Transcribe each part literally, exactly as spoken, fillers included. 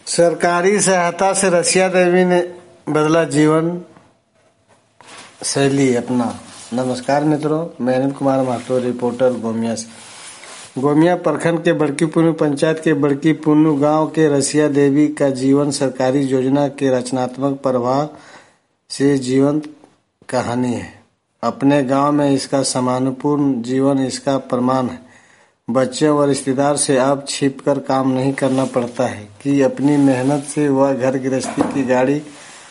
सरकारी सहायता से रसिया देवी ने बदला जीवन शैली अपना। नमस्कार मित्रों, मैं अनिल कुमार महतो, रिपोर्टर गोमिया से। गोमिया प्रखंड के बड़की पुन्नू पंचायत के बड़की पुन्नू गांव के रसिया देवी का जीवन सरकारी योजना के रचनात्मक प्रभाव से जीवंत कहानी है। अपने गांव में इसका सम्मानपूर्ण जीवन इसका प्रमाण है। बच्चों व रिश्तेदार से अब छिप कर काम नहीं करना पड़ता है कि अपनी मेहनत से वह घर गृहस्थी की गाड़ी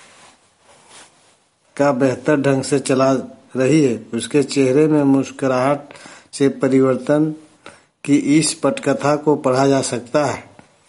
का बेहतर ढंग से चला रही है। उसके चेहरे में मुस्कुराहट से परिवर्तन की इस पटकथा को पढ़ा जा सकता है।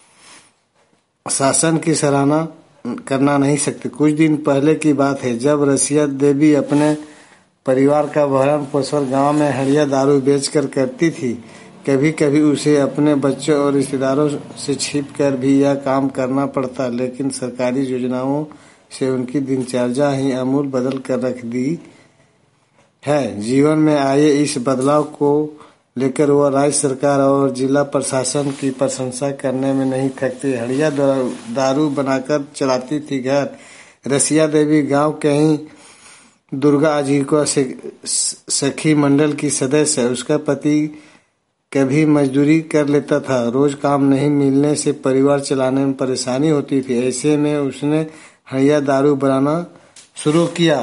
शासन की सराहना करना नहीं सकते। कुछ दिन पहले की बात है जब रसिया देवी अपने परिवार का भरण पोषण गांव में हड़िया दारू बेचकर करती थी। कभी कभी उसे अपने बच्चों और रिश्तेदारों से छिप कर भी यह काम करना पड़ता, लेकिन सरकारी योजनाओं से उनकी दिनचर्या ही आमूल बदल कर रख दी है। जीवन में आए इस बदलाव को लेकर वह राज्य सरकार और जिला प्रशासन की प्रशंसा करने में नहीं थकती। हड़िया दारू बनाकर चलाती थी घर। रसिया देवी गांव के ही दुर्गा आजीविका सखी मंडल की सदस्य है। उसका पति कभी मजदूरी कर लेता था। रोज काम नहीं मिलने से परिवार चलाने में परेशानी होती थी। ऐसे में उसने हड़िया दारू बनाना शुरू किया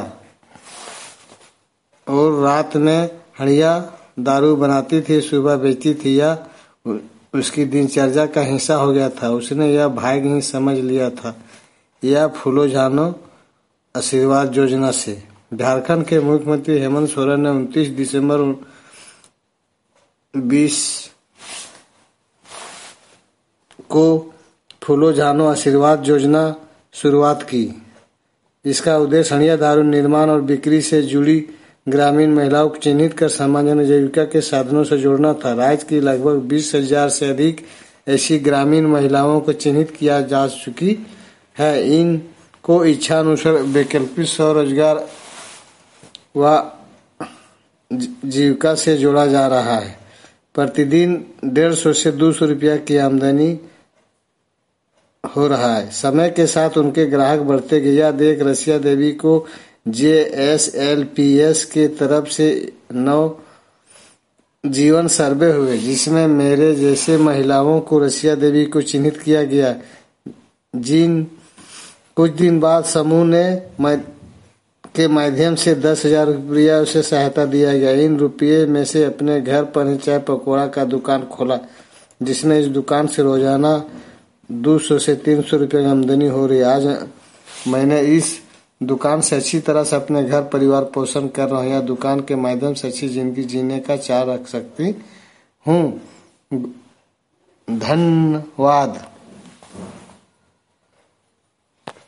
और रात में हड़िया दारू बनाती थी, सुबह बेचती थी। या उसकी दिनचर्या का हिस्सा हो गया था। उसने यह भाग्य ही समझ लिया था। यह फूलो जानो आशीर्वाद योजना से झारखंड के मुख्यमंत्री हेमंत सोरेन ने उनतीस दिसंबर बीस को फूलो जानो आशीर्वाद योजना शुरुआत की। इसका उद्देश्य हड़िया दारू निर्माण और बिक्री से जुड़ी ग्रामीण महिलाओं को चिन्हित कर सामान्य जीविका के साधनों से जोड़ना था। राज्य की लगभग बीस हजार से अधिक ऐसी ग्रामीण महिलाओं को चिन्हित किया जा चुकी है। इनको इच्छा अनुसार वैकल्पिक स्वरोजगार व जीविका से जोड़ा जा रहा है। प्रतिदिन डेढ़ सौ से दो सौ रुपया की आमदनी हो रहा है। समय के साथ उनके ग्राहक बढ़ते गए। यह देख रसिया देवी को J S L P S के तरफ से नौ जीवन सर्वे हुए, जिसमें मेरे जैसे महिलाओं को रसिया देवी को चिन्हित किया गया। जिन कुछ दिन बाद समूह ने के माध्यम से दस हजार रुपया उसे सहायता दिया गया। इन रुपये में से अपने घर पर ही चाय पकौड़ा का दुकान खोला, जिसने इस दुकान से रोजाना दो सौ से तीन सौ रुपये की आमदनी हो रही है। आज मैंने इस दुकान से अच्छी तरह से अपने घर परिवार पोषण कर रहा हूँ। यह दुकान के माध्यम से अच्छी जिंदगी जीने का चाह रख सकती हूँ। धन्यवाद।